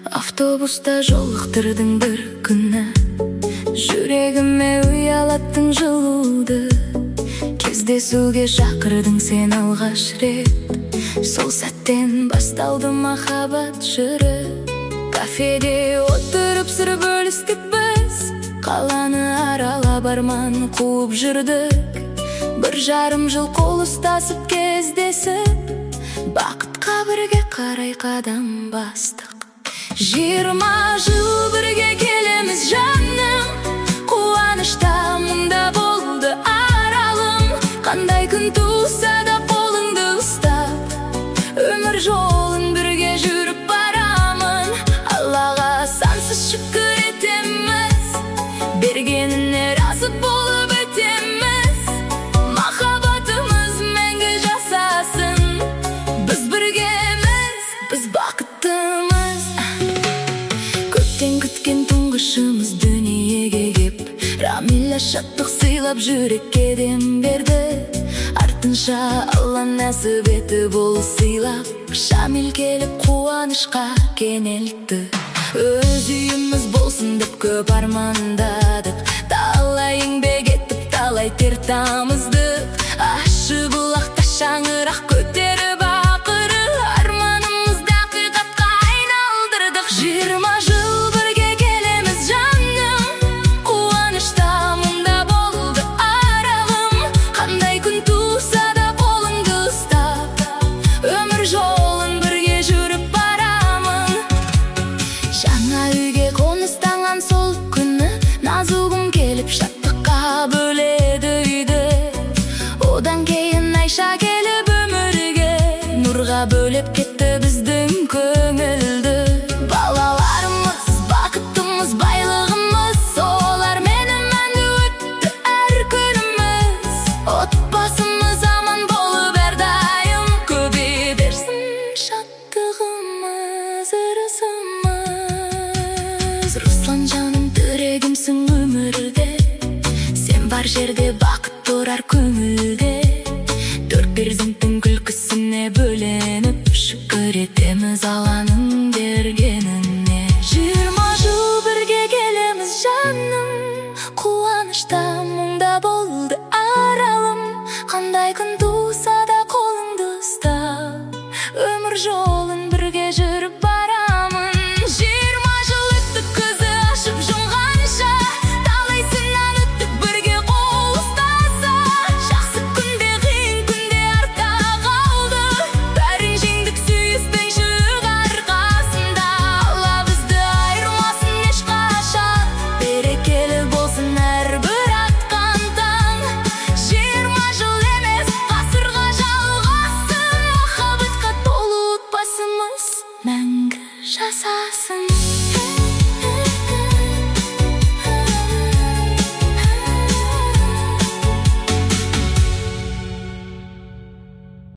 Автобуста жолықтырдың бір күні, жүрегіме ұялаттың жылуды. Кездесуге шақырдың сен алғаш рет, сол сәттен басталды махаббат жыры. Кафеде отырып сыр бөлістік біз, қаланы аралап арман қуып жүрдік. 1,5 жыл қол ұстасып кездесіп, бақытқа бірге қарай қадам бастық. 20 жыл бірге келеміз жаным, қуанышта мұнда болды аралым. Қандай күн туса да қолыңды ұстап, өмір жолын бірге жүріп барамын. Аллаға сансыз шүкір етеміз, бергеніне разы болып өтеміз. Махаббатымыз мәңгі жасасын, біз біргеміз, біз бақыттымыз. Көптен күткен тұңғышымыз дүниеге кеп, Рамиля шаттық сыйлап жүрекке дем берді. Артынша Алла нәсіп етіп ол сыйлап, Шамил келіп қуанышқа кенелтті. Өз үйіміз болсын деп көп армандадық, талай еңбек етіп талай тер тамыздық. Ащы бұлақта шаңырақ көтеріп ақыры, арманымызды ақиқатқа айналдырдық. 20 жыл бірге келеміз жаным, қуанышта мұнда болды аралым. Қандай күн туса да қолыңды ұстап, өмір жолын бірге жүріп барамын. Жаңа үйге қоныстанған сол күні, назугым келіп шаттыққа бөледі үйді. Одан кейін Айша келіп өмірге нұрға бөлеп кетті біздің көңілді. Балаларымыз, бақыттымыз, байлығымыз, солар менің мәнді өтті әр күніміз. Отбасымыз аман болып әрдайым, көбейе берсін шаттығымыз, ырысымыз. Руслан жаным, тірегімсің өмірде, сен бар жерде бақыт тұрар көңілде. 4 перзенттің күлкісіне бөленіп, шүкір етеміз Алланың бергеніне. 20 жыл бірге келеміз жаным, қуанышта мұнда болды аралым. Қандай күн туса да қолыңды ұстап, өмір жолын бірге жүріп барамын. 20 жыл өтті көзі ашып жұмғанша, талай сыннан өттік бірге қол ұстаса. Жақсы күнде, қиын күнде артта қалды, бәрін жеңдік сүйіспеншілік арқасында. Алла бізді айырмасын ешқашан, берекелі болсын әрбір атқан таң. 20 жыл емес, ғасырға жалғасын, махаббатқа толы отбасымыз мәңгі жасасын.